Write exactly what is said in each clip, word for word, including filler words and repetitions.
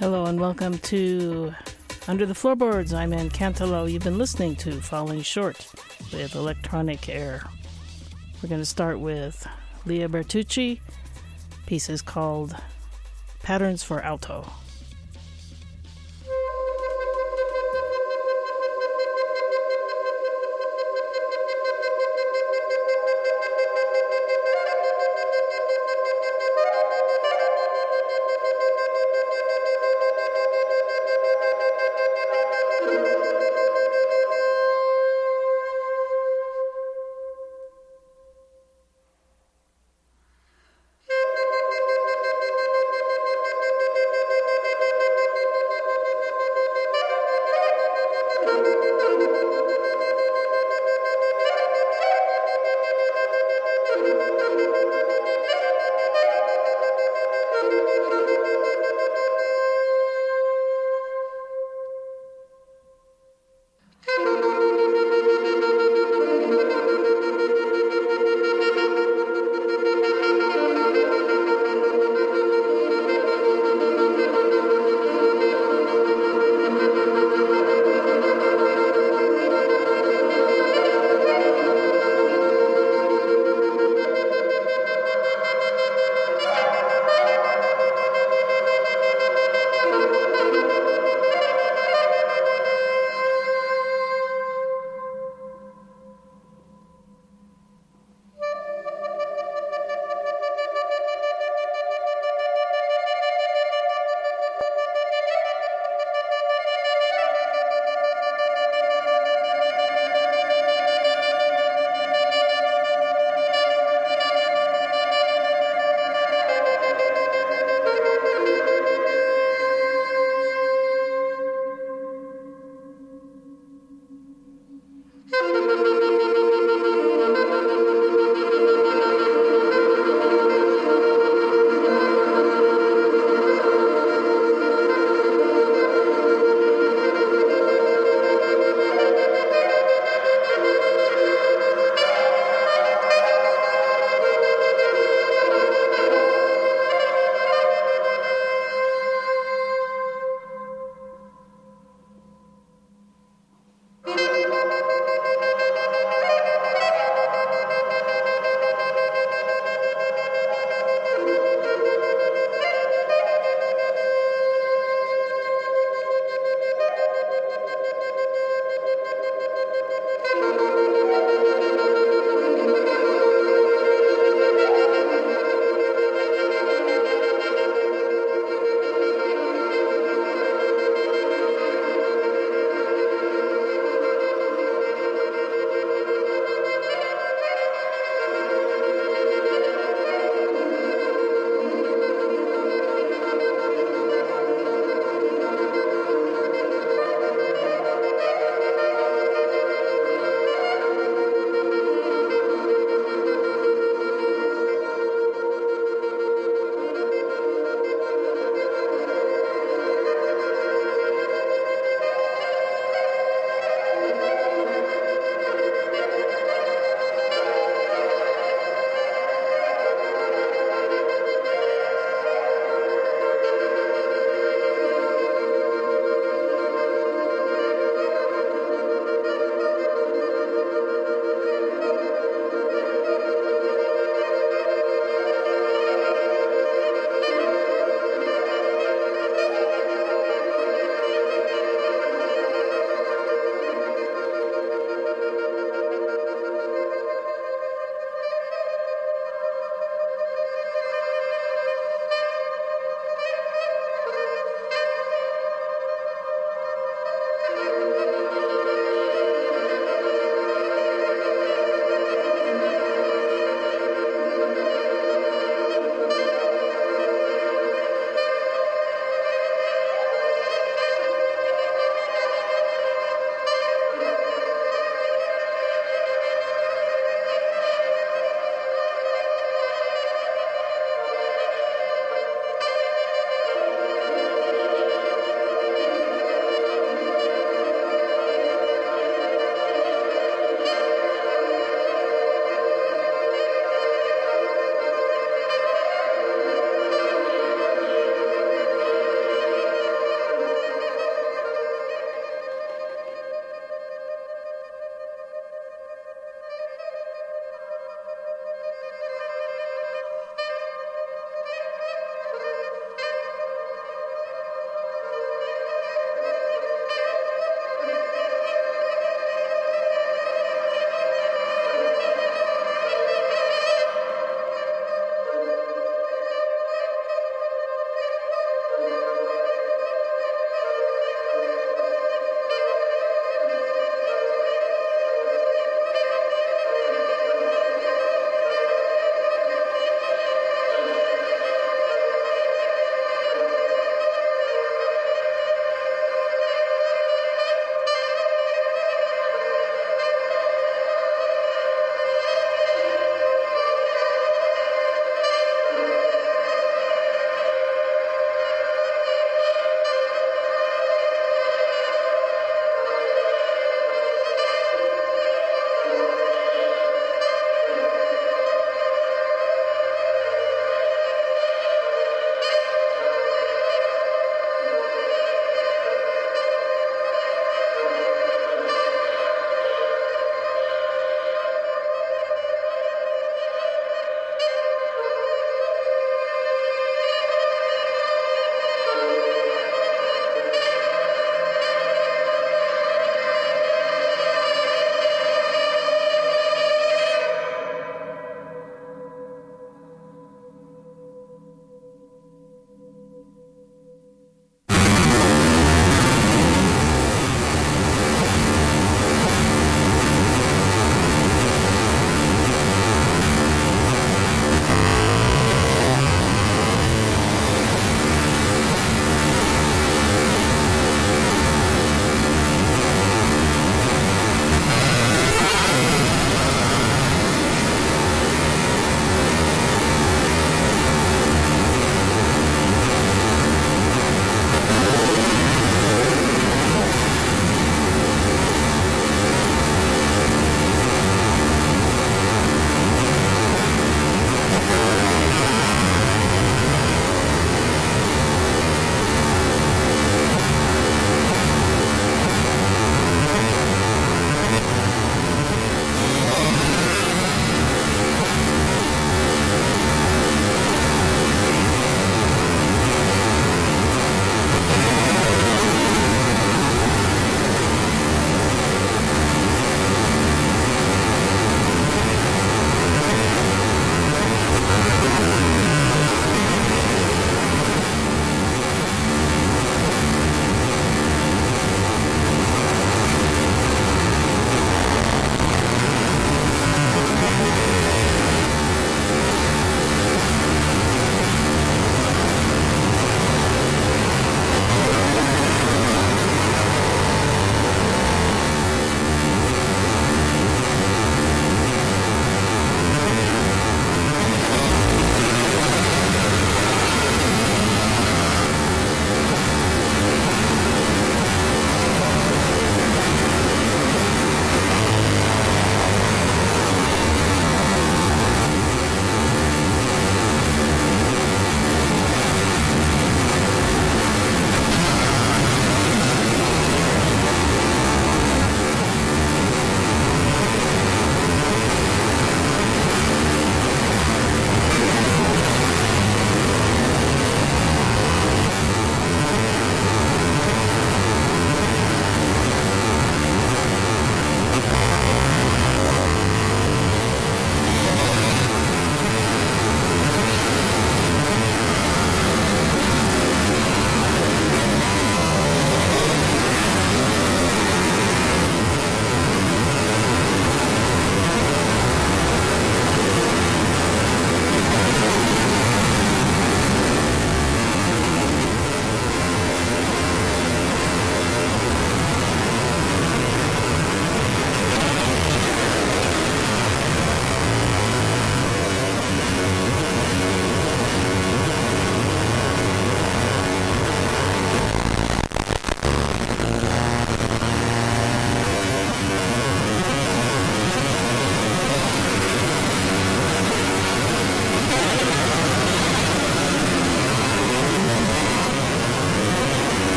Hello and welcome to Under the Floorboards. I'm Ann Cantelo. You've been listening to Falling Short with Electronic Air. We're going to start with Leah Bertucci. Piece is called Patterns for Alto.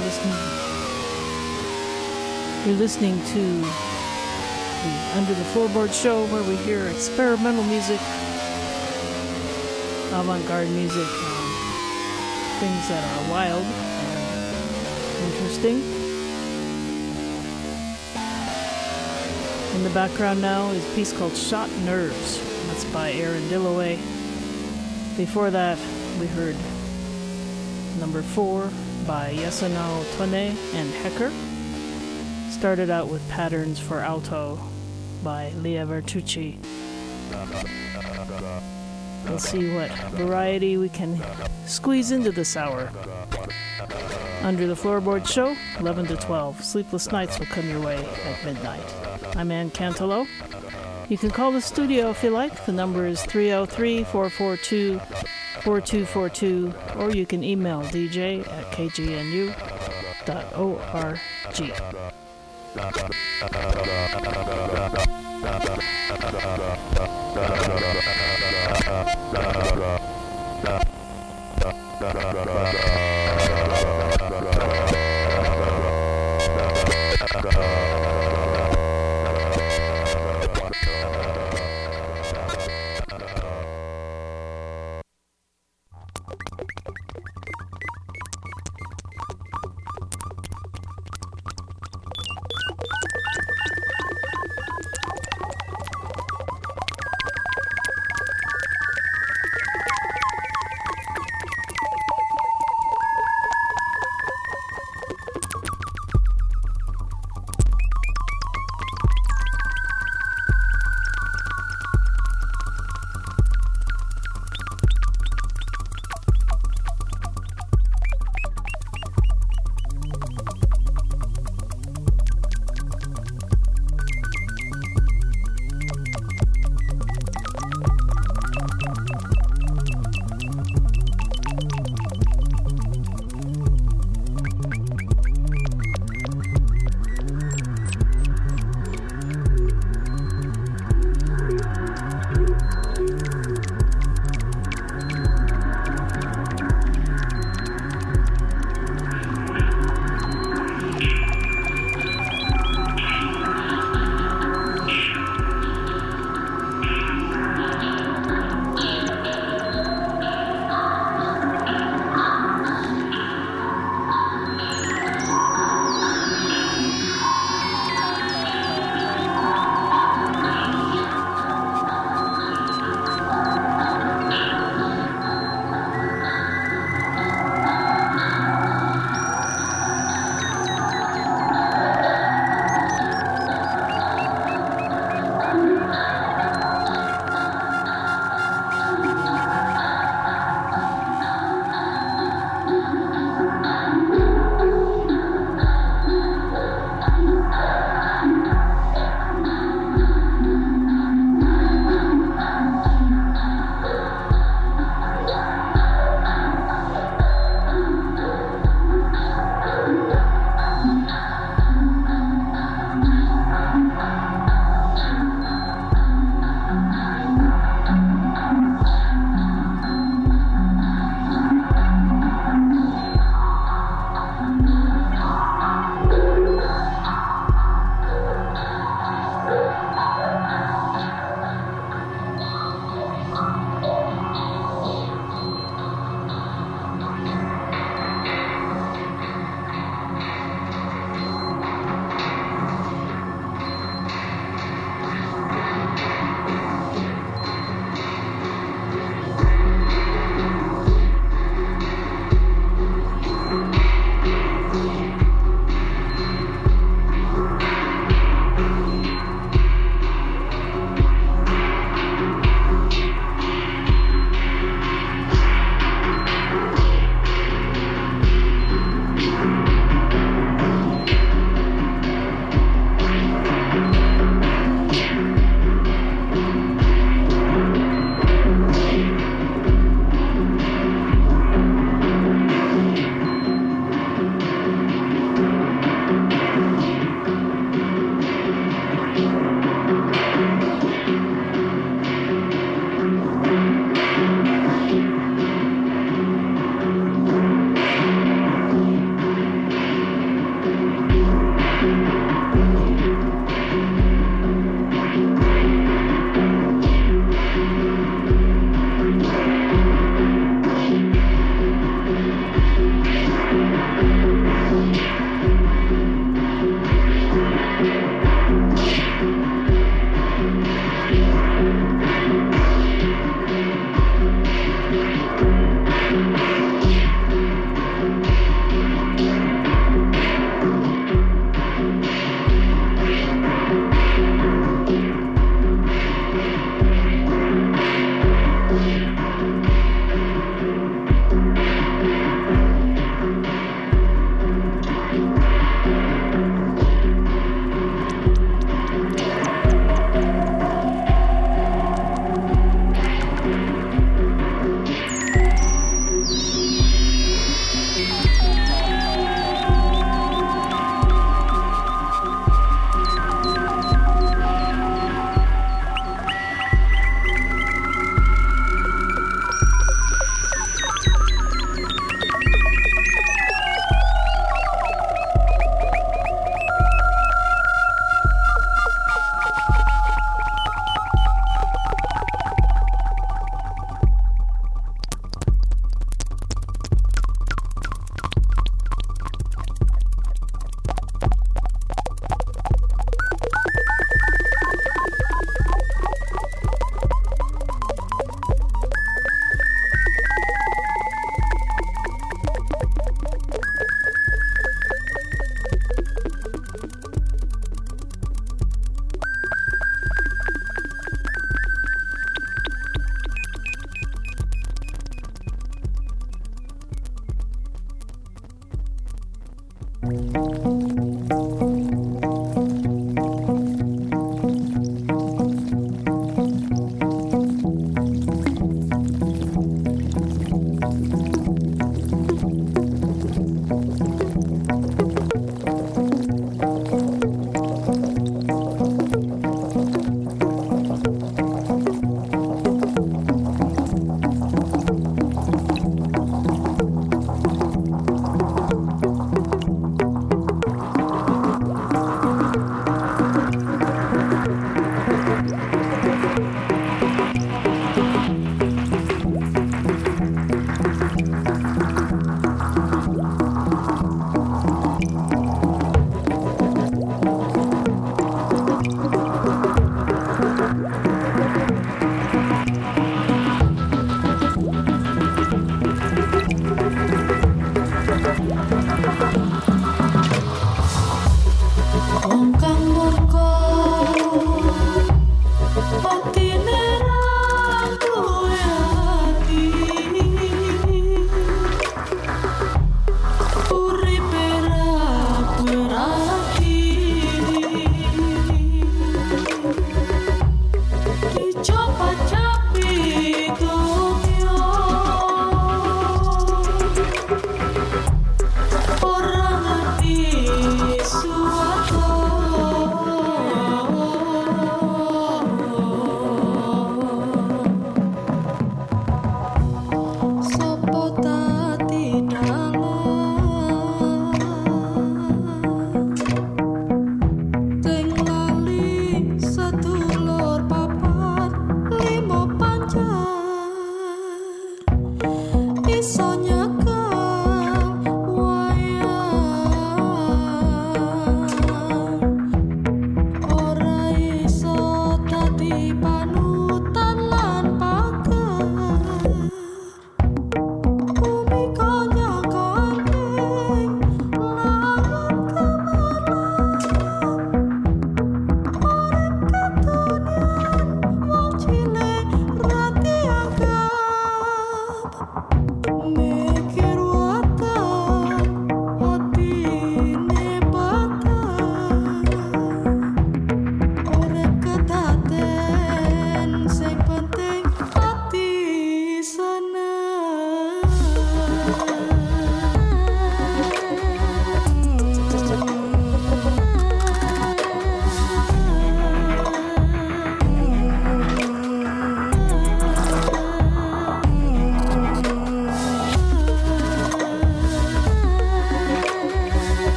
listening. You're listening to the Under the Floorboard show, where we hear experimental music, avant-garde music, um, things that are wild and interesting. In the background now is a piece called Shot Nerves. That's by Aaron Dilloway. Before that, we heard number four by Yasunao Tone and Hecker. Started out with Patterns for Alto by Lia Bertucci. We'll see what variety we can squeeze into this hour. Under the Floorboard show, eleven to twelve. Sleepless nights will come your way at midnight. I'm Ann Cantelo. You can call the studio if you like. The number is three oh three, four four two, four two four two, or you can email d j at k g n u dot org.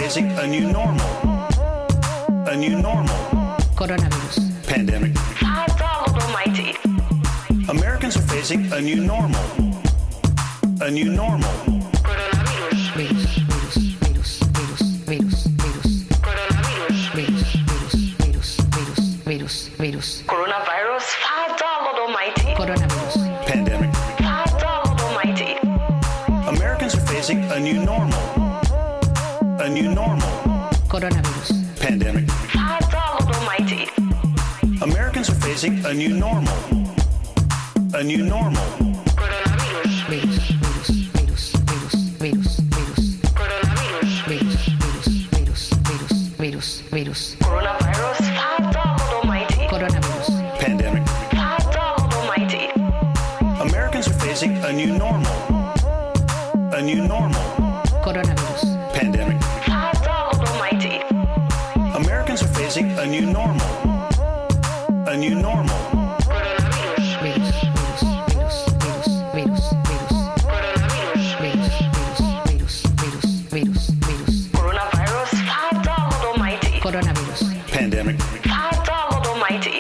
facing a new normal. A new normal. Coronavirus. Pandemic. Father Almighty. Americans are facing a new normal. A new normal. Coronavirus. Virus, virus, virus, virus, virus, virus. Coronavirus. Virus, virus, virus, virus, virus, virus. Coronavirus. Father Almighty. Coronavirus. Pandemic. Father Almighty. Americans are facing a new normal. A new normal. Coronavirus. Pandemic. Father Almighty. Americans are facing a new normal. A new normal. Coronavirus. Virus, virus, virus, virus, virus, virus. Coronavirus. Virus, virus, virus, virus, virus, virus. Coronavirus. Father Almighty. Coronavirus. Pandemic. Father Almighty. Americans are facing a new normal. A new normal. Coronavirus. Pandemic. Father Almighty. Americans are facing a new normal. A new normal. Coronavirus. Virus, virus, virus, virus, virus, virus. Coronavirus. Virus, virus, virus, virus, virus, virus. Coronavirus. Father Almighty. Coronavirus. Pandemic. Father Almighty.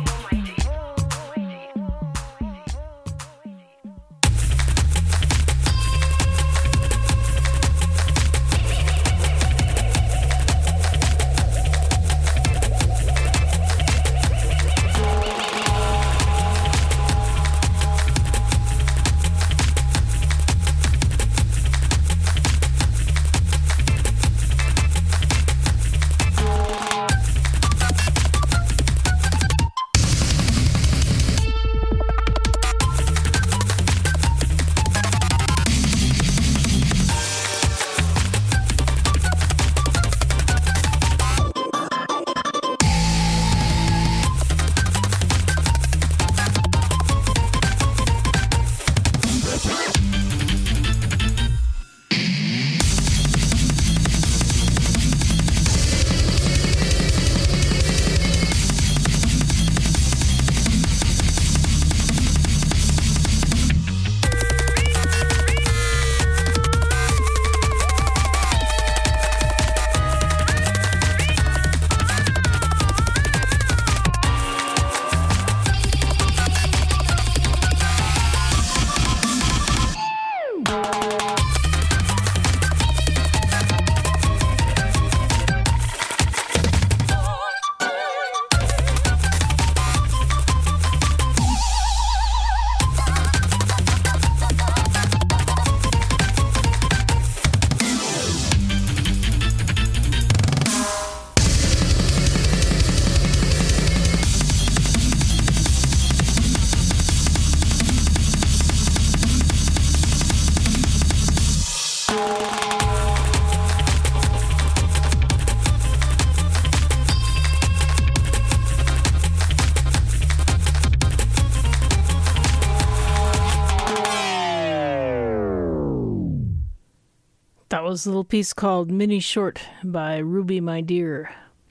Was a little piece called Mini Short by Ruby My Dear.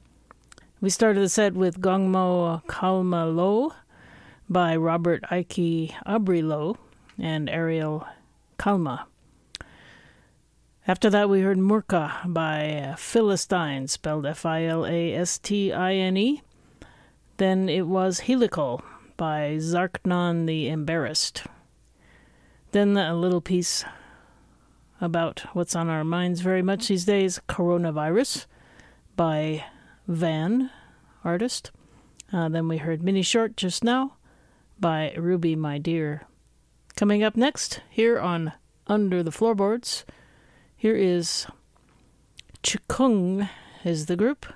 We started the set with Gongmo Kalma Lo by Robert Ike Abrilo and Ariel Kalma. After that we heard Murka by Philistine, spelled F I L A S T I N E. Then it was Helical by Zarknon the Embarrassed. Then a little piece about what's on our minds very much these days, Coronavirus by Van, artist. Uh, then we heard Mini Short just now by Ruby My Dear. Coming up next, here on Under the Floorboards, here is Chikung is the group.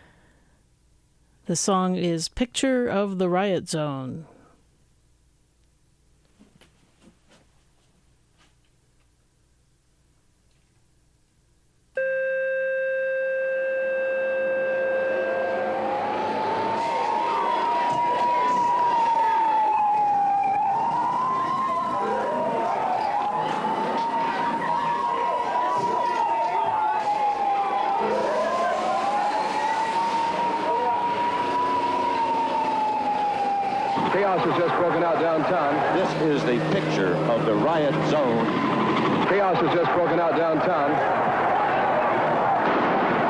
The song is Picture of the Riot Zone. Chaos has just broken out downtown. This is the picture of the riot zone. Chaos has just broken out downtown.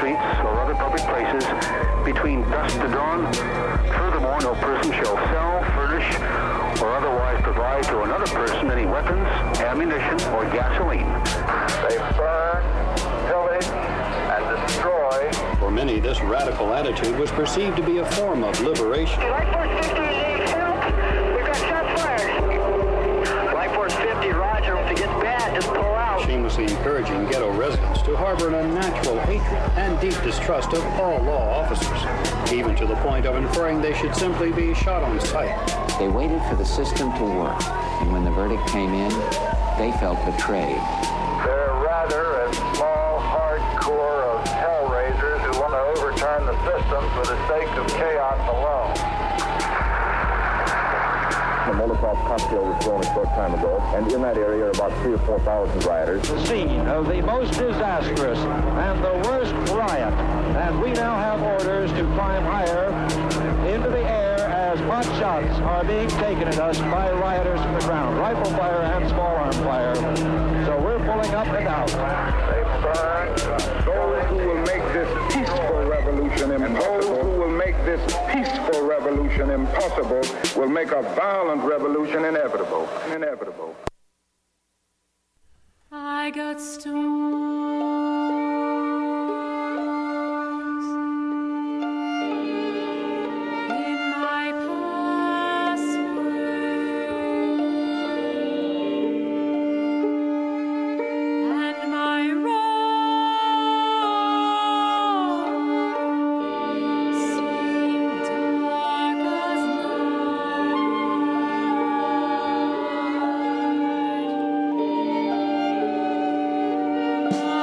streets or other public places between dusk to dawn. Furthermore, no person shall sell, furnish, or otherwise provide to another person any weapons, ammunition, or gasoline. They burn, pillage, and destroy. For many, this radical attitude was perceived to be a form of liberation. Life Force fifty is filled. We've got shots fired. Life Force fifty, roger. If it gets bad, just pull out. Shamelessly encouraging ghetto residents to harbor an unnatural hatred and deep distrust of all law officers, even to the point of inferring they should simply be shot on sight. They waited for the system to work, and when the verdict came in, they felt betrayed. They're rather a small, hardcore of hellraisers who want to overturn the system for the sake of chaos alone. A Molotov cocktail was thrown a short time ago, and in that area are about three or four thousand rioters. The scene of the most disastrous and the worst riot, and we now have orders to climb higher into the air as pot shots are being taken at us by rioters from the ground, rifle fire and small arm fire. So we're pulling up and out. They burn, those who will make this peaceful revolution impossible, those who will make this peaceful revolution impossible, will make a violent revolution inevitable. Inevitable. I got stoned. Oh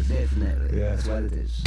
Definitely. Yeah. That's what it is.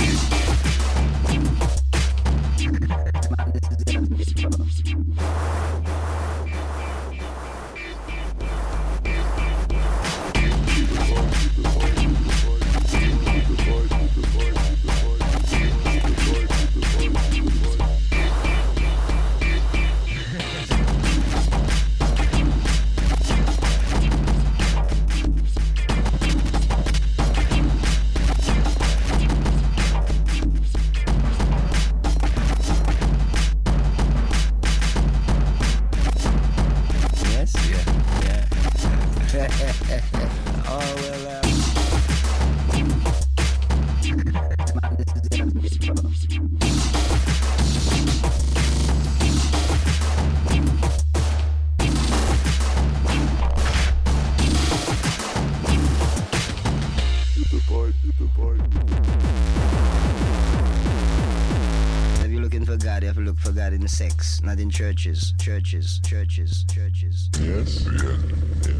In sex, not in churches, churches, churches, churches. Yes, yeah, yeah.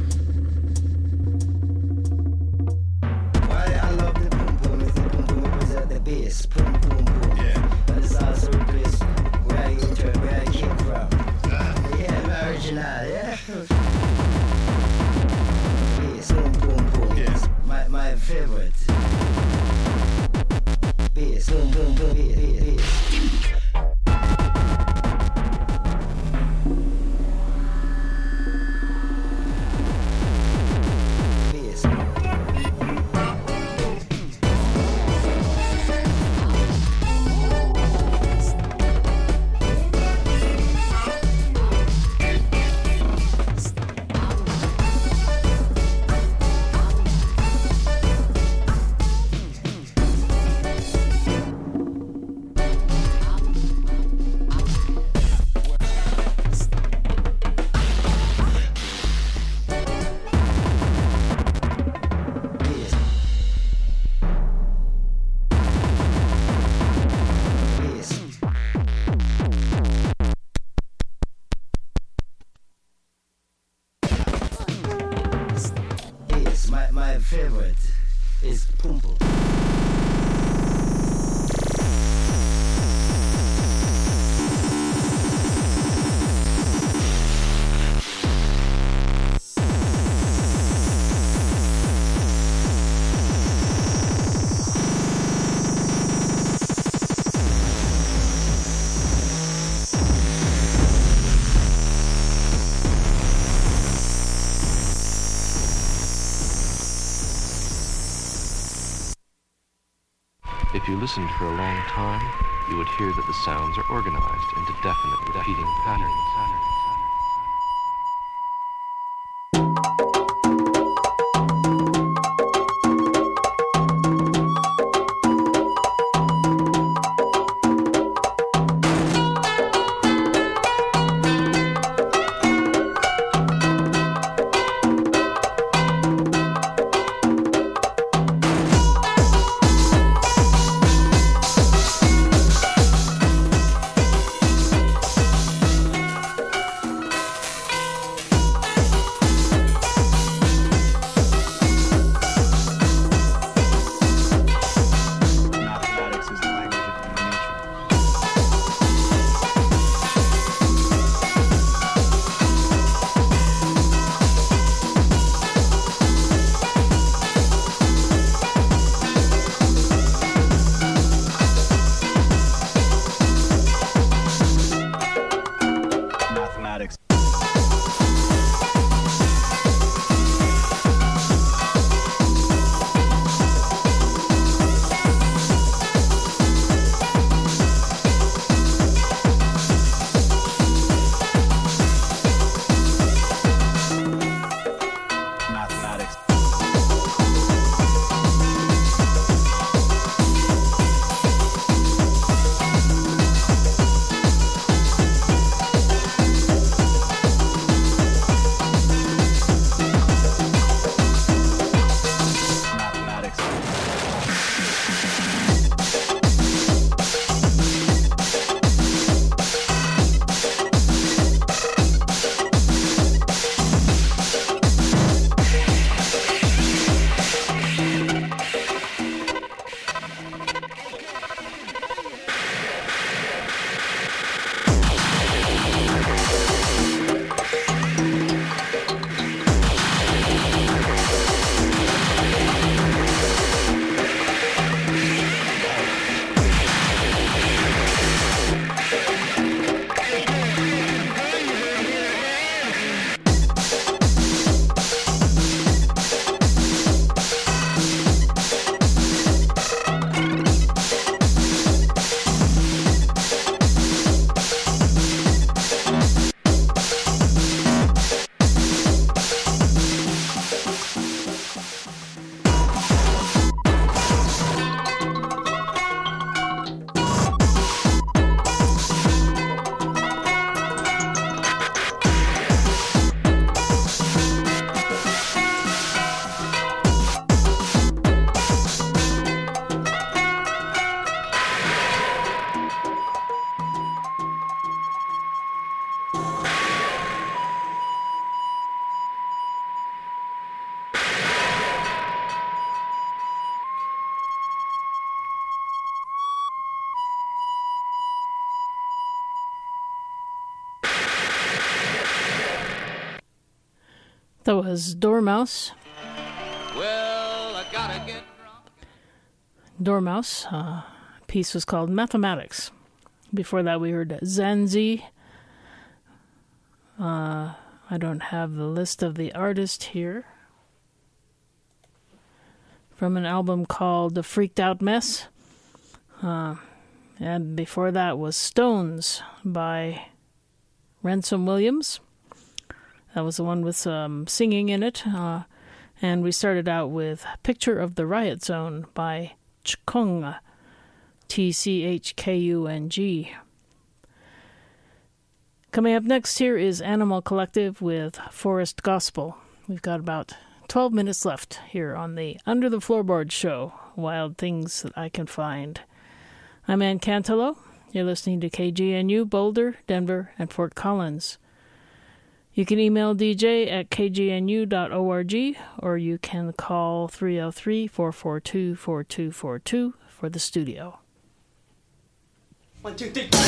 Why I love the boom boom is the boom boom represent the bass, boom boom boom. Yeah. But it's also a place where I enter, where I came from. Uh, yeah, original, yeah. Bass, boom boom boom. Yeah. My my favorite. Bass, boom boom boom, bass, bass, bass. If you listened for a long time, you would hear that the sounds are organized into definite repeating patterns. That was Dormouse. Well, I gotta get Dormouse. Uh, piece was called Mathematics. Before that, we heard Zanzi. Uh, I don't have the list of the artist here. From an album called The Freaked Out Mess. Uh, and before that was Stones by Ransom Williams. That was the one with some singing in it. Uh, and we started out with Picture of the Riot Zone by Tchkung, T C H K U N G. Coming up next here is Animal Collective with Forest Gospel. We've got about twelve minutes left here on the Under the Floorboard show, Wild Things That I Can Find. I'm Ann Cantelo. You're listening to K G N U, Boulder, Denver, and Fort Collins. You can email D J at k g n u dot org, or you can call three oh three, four four two, four two four two for the studio. One, two, three.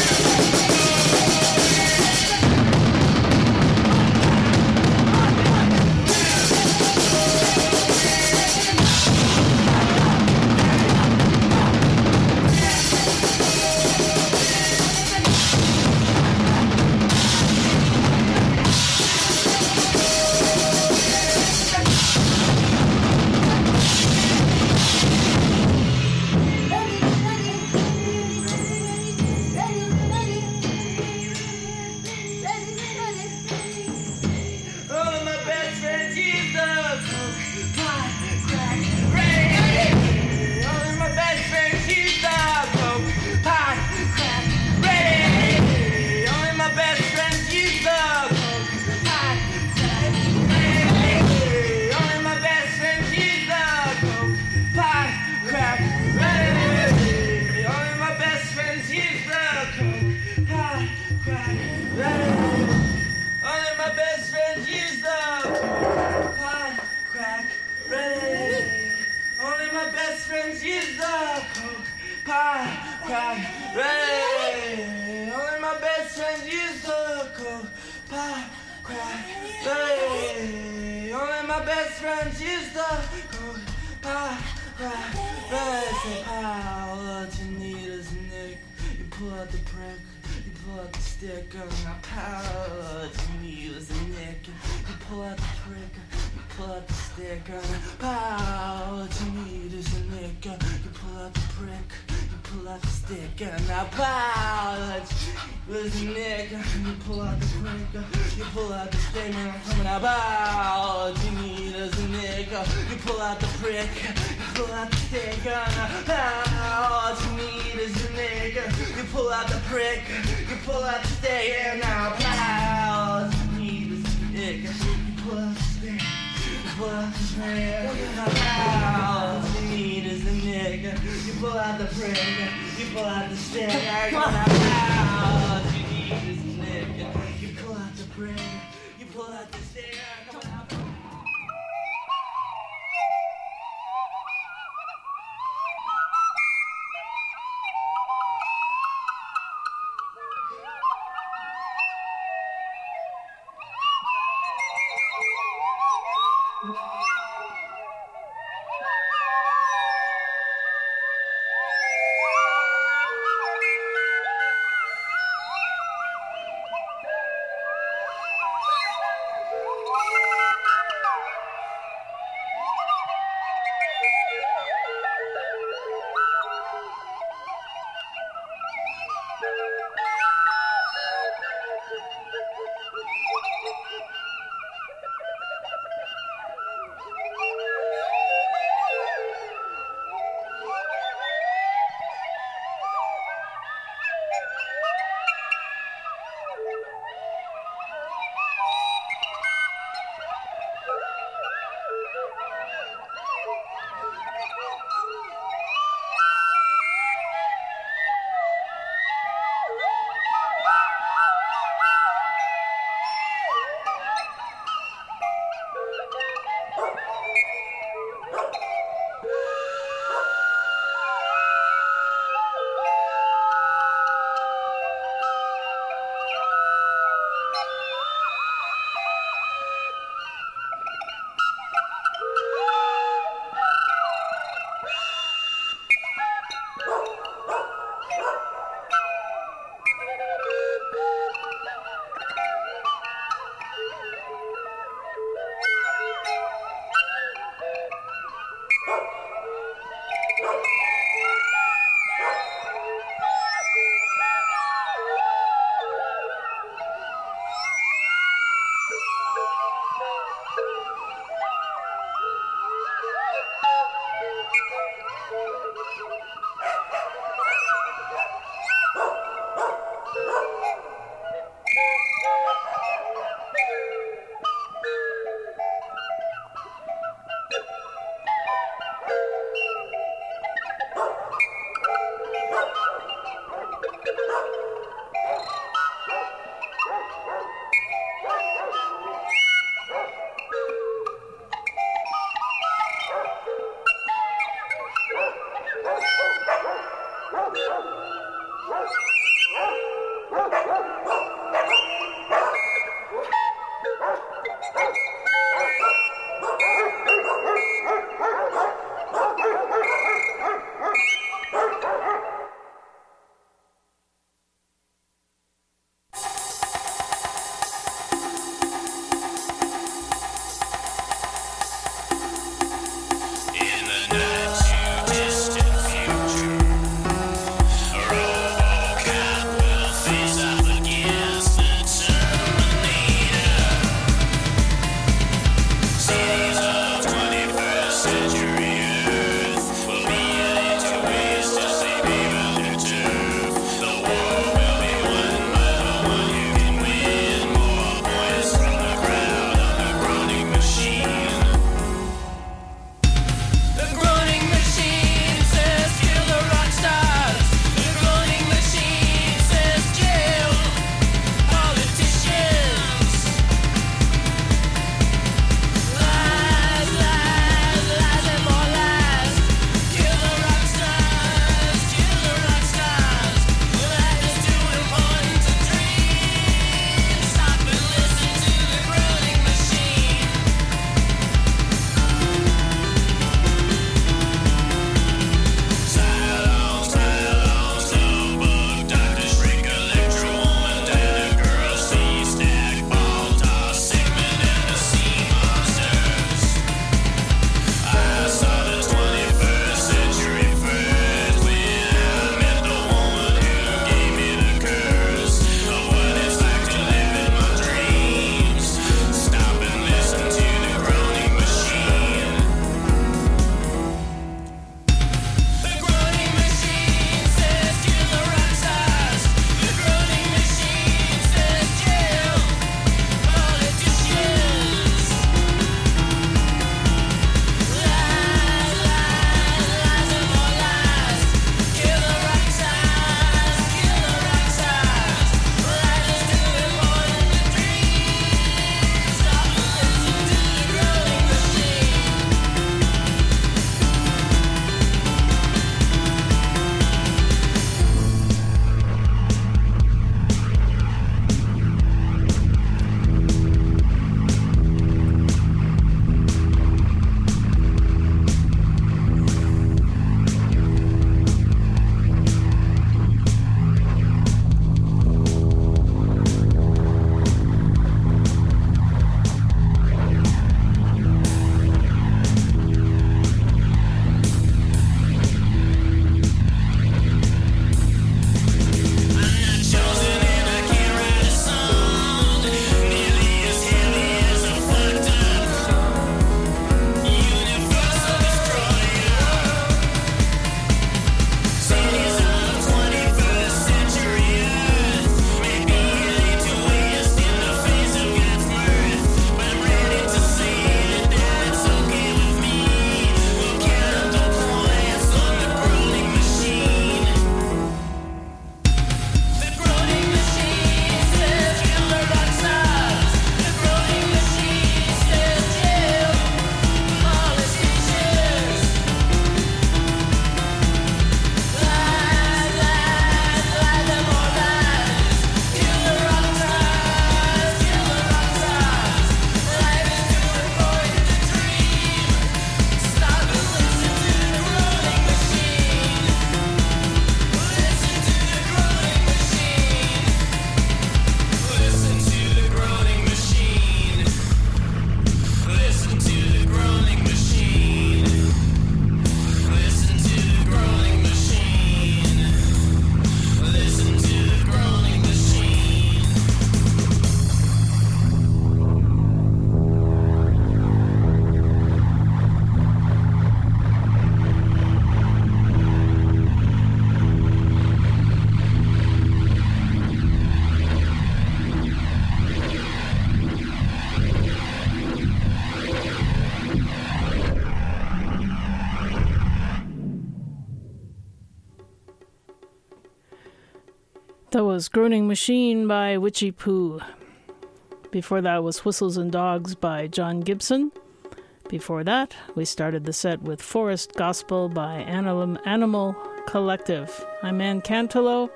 That was Groaning Machine by Witchy Poo. Before that was Whistles and Dogs by John Gibson. Before that, we started the set with Forest Gospel by Animal, Animal Collective. I'm Ann Cantelo.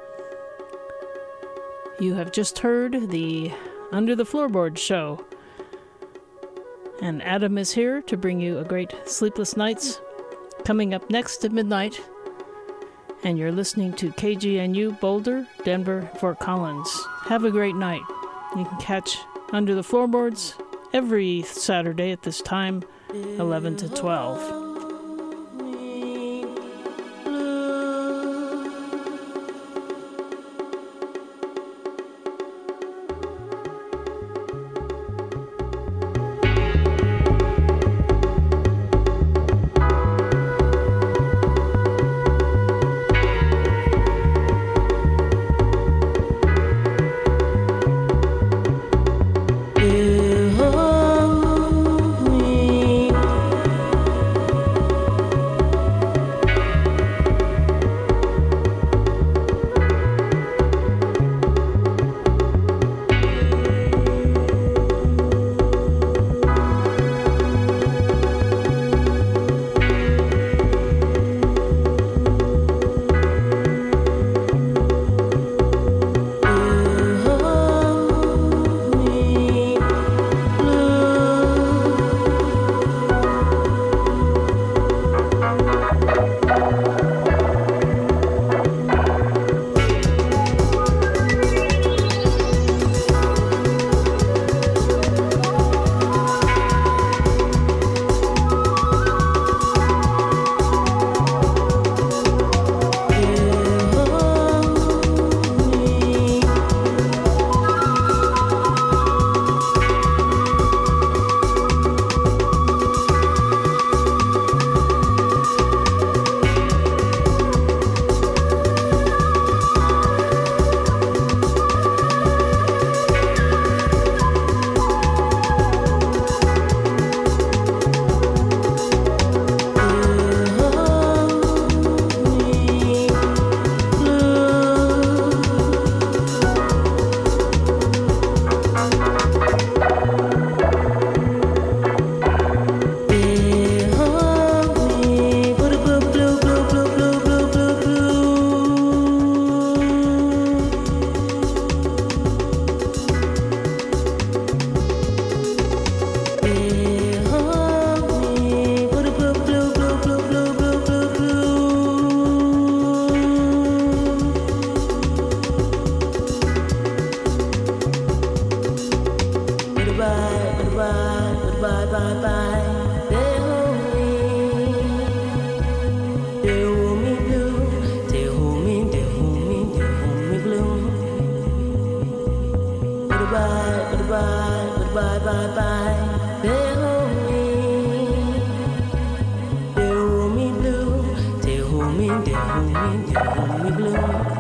You have just heard the Under the Floorboard show. And Adam is here to bring you a great Sleepless Nights coming up next at midnight. And you're listening to K G N U Boulder, Denver, Fort Collins. Have a great night. You can catch Under the Floorboards every Saturday at this time, eleven to twelve. They hold me blue.